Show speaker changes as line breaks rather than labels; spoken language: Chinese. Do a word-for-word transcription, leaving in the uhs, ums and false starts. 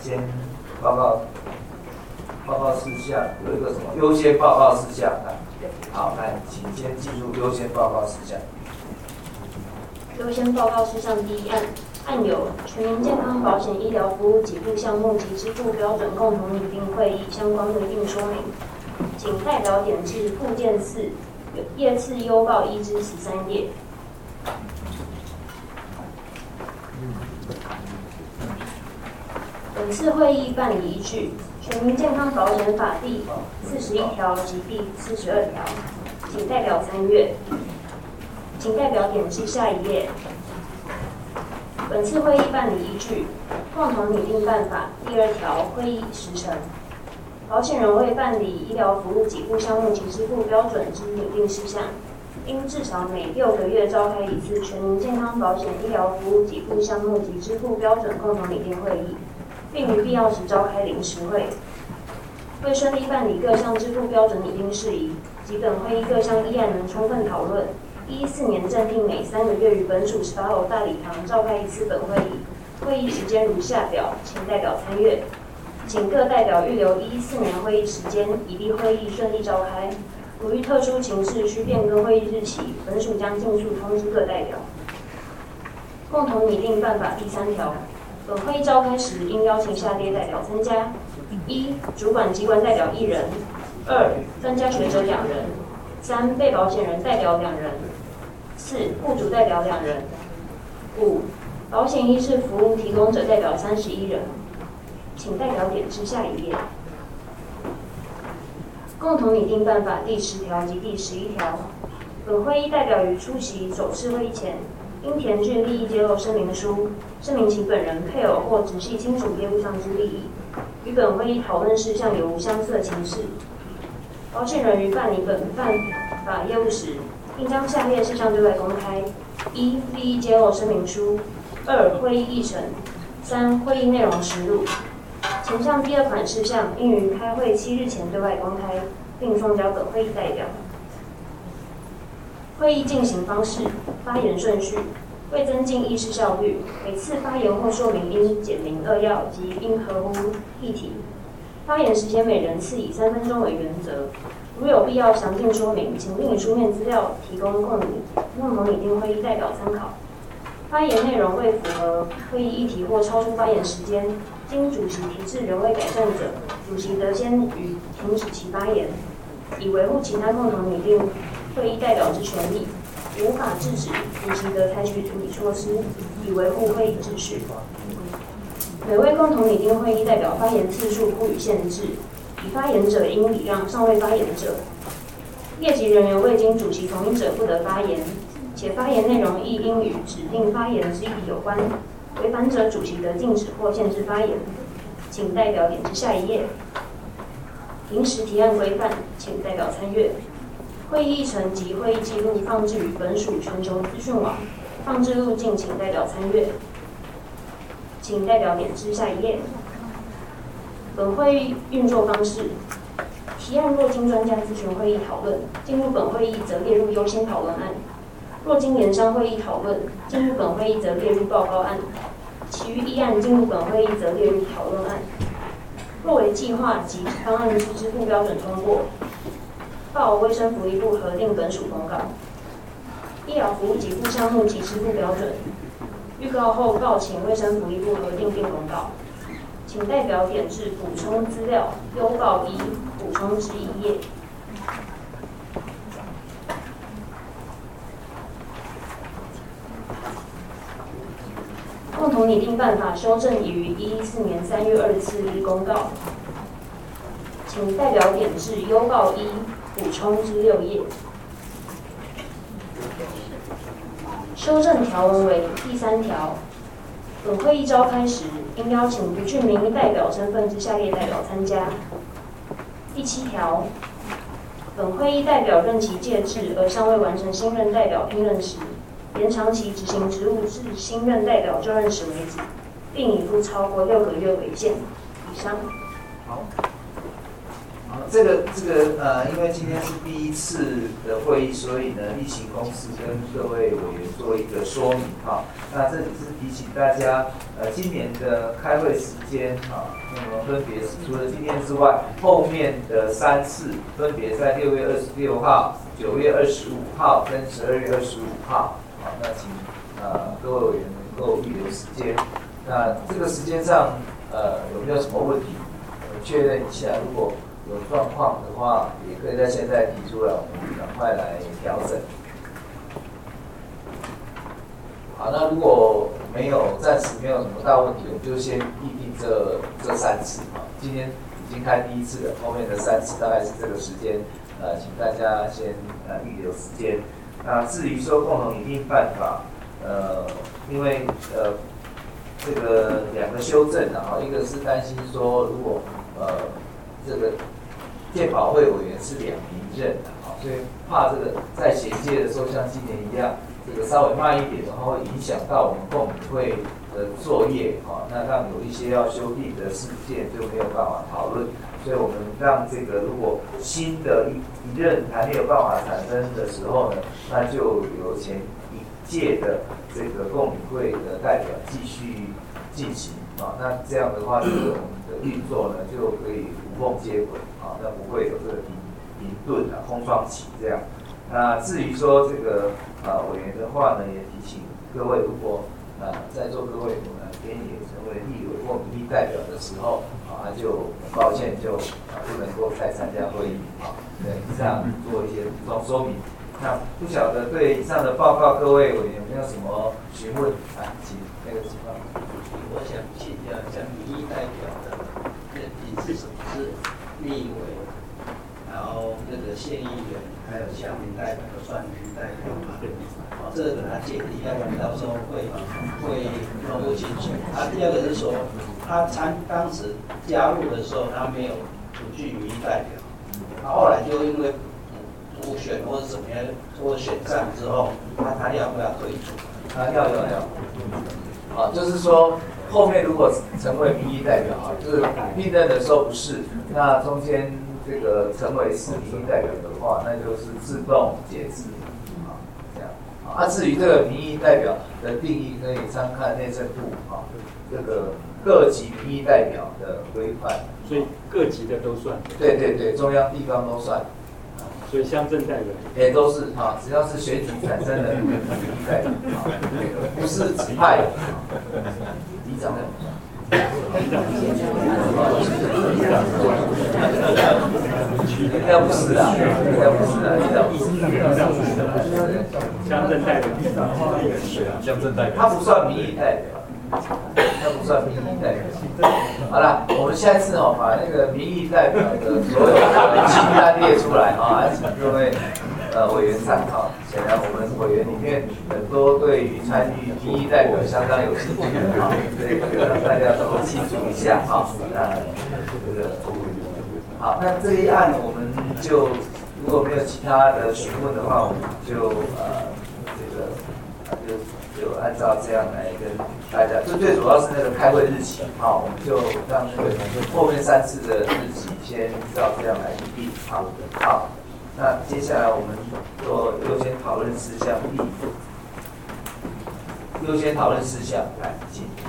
先报告报告事项，有一个什么优先报告事项啊？好，来，请先进入优先报告事项。
优先报告事项第一案，案有全民健康保险医疗服务给付项目及支付标准共同拟定会议相关规定说明，请代表点至附件四页次优报一至十三页。本次会议办理依据《全民健康保险法》第四十一条及第四十二条，请代表参阅。请代表点至下一页。本次会议办理依据《共同拟定办法》第二条会议时程，保险人为办理医疗服务给付项目及支付标准之拟定事项，应至少每六个月召开一次全民健康保险医疗服务给付项目及支付标准共同拟定会议，并于必要时召开临时会。为顺利办理各项支付标准拟定事宜及本会议各项议案能充分讨论，一四年正定每三个月于本署十八楼大礼堂召开一次本会议，会议时间如下表，请代表参阅。请各代表预留一四年会议时间，以利会议顺利召开。如遇特殊情势需变更会议日期，本署将尽速通知各代表。共同拟定办法第三条，本会议召开时应邀请下列代表参加：一、主管机关代表一人；二、专家学者两人；三、被保险人代表两人；四、雇主代表两人；五、保险医事服务提供者代表三十一人。请代表点至下一页。共同拟定办法第十条及第十一条，本会议代表于出席首次会议前，应填具利益揭露声明书，声明其本人、配偶或直系亲属业务上之利益，与本会议讨论事项有无相似的情事。保险人于办理本办法业务时，应将下列事项对外公开：一、利益揭露声明书；二、会议议程；三、会议内容实录。前项第二款事项应于开会七日前对外公开，并送交本会议代表。会议进行方式、发言顺序，为增进议事效率，每次发言或说明应简明扼要及应合乎议题。发言时间每人次以三分钟为原则。如有必要详尽说明，请另以书面资料提供共共同拟定会议代表参考。发言内容未符合会议议题或超出发言时间，经主席提示仍未改正者，主席得先予停止其发言，以维护其他共同拟定会议代表之权利。无法制止，主席得采取处理措施，以维护会议秩序。每位共同拟定会议代表发言次数不予限制，已发言者应礼让尚未发言者。列席人员未经主席同意者不得发言，且发言内容亦应与指定发言之议题有关，违反者主席得禁止或限制发言。请代表点至下一页。临时提案规范，请代表参阅。会议议程及会议记录放置于本署全球资讯网，放置路径请代表参阅。请代表点至下一页。本会议运作方式：提案若经专家咨询会议讨论，进入本会议则列入优先讨论案；若经研商会议讨论，进入本会议则列入报告案；其余议案进入本会议则列入讨论案。若为计划及方案之支付标准通过，报卫生福利部核定本署公告。医疗服务给付项目及支付标准，预告后报请卫生福利部核定并公告。请代表点至补充资料优报一补充之一页。共同拟定办法修正已于一一四年三月二十四日公告。请代表点至优报一补充之六页。修正条文为第三条。本会议召开时，应邀请不具名义代表身份之下列代表参加。第七条，本会议代表任期届至而尚未完成新任代表聘任时，延长其执行职务至新任代表就任时为止，并以不超过六个月为限。以上。
好， 好，这个这个呃，因为今天是第一次的会议，所以呢，例行公事跟各位委员做一个说明哈。那这里是提醒大家，呃，今年的开会时间啊，那么分别是除了今天之外，后面的三次分别在六月二十六号、九月二十五号跟十二月二十五号。好，那请呃各位委员能够预留时间。那这个时间上呃有没有什么问题？我确认一下，如果有状况的话，也可以在现在提出来，我们赶快来调整。好，那如果没有暂时没有什么大问题，我们就先议定这这三次啊。今天已经开第一次了，后面的三次大概是这个时间，呃，请大家先呃预留时间。那至于说共同拟定办法，呃，因为呃这个两个修正啊，一个是担心说如果呃这个健保会委员是两名任的，好，所以怕这个在衔接的时候像今年一样，这个稍微慢一点的话，会影响到我们共理会的作业，啊，那让有一些要修订的事件就没有办法讨论，所以我们让这个如果新的一一任还没有办法产生的时候呢，那就由前一届的这个共理会的代表继续进行，啊，那这样的话，这个我们的运作呢就可以无缝接轨。啊，那不会有这个停停顿啊、空窗期这样。那至于说这个啊委员的话呢，也提醒各位，如果啊在座各位呢边也成为立委或民意代表的时候，啊就很抱歉就啊不能够再参加会议啊。对，以上做一些补充说明。那不晓得对以上的报告，各位委员有没有什么询问？啊，请那个情况。
我想请教一下民意代表的认定是什么？是立委，然后这个县议员，还有乡民代表都算民意代表嘛？哦，这个给他解题，要不然到时候会会弄不清楚。啊，第二个是说，他参当时加入的时候，他没有出具民意代表，他后来就因为补选或者怎么样，或者选上之后，他他要不要退出？
啊，要要要。啊，就是说。后面如果成为民意代表啊，就是聘任的时候不是，那中间这个成为是民意代表的话，那就是自动解职啊，这样啊。至于这个民意代表的定义，可以参看内政部啊这个各级民意代表的规范。
所以各级的都算。
对对对，中央地方都算。
所以乡镇代表
也都是哈，只要是选举产生的民意代表，不是指派的。里长的，应该不是啊，应该不是啊，里长不是。
乡镇代表，
乡镇代表，
他不算民意代表。那不算民意代表。好了，我们下一次哦，把那个民意代表的所有的清单列出来啊，请各位呃委员参考。显然我们委员里面很多对于参与民意代表相当有兴趣啊，所以这个让大家都记住一下啊。那这个好，那这一案我们就如果没有其他的询问的话，我们就呃这个就。就按照这样来跟大家，就最主要是那个开会日期，好，我们就让那个后面三次的日期先照这样来预定，好，好，那接下来我们做优先讨论事项一，优先讨论事项，来，请。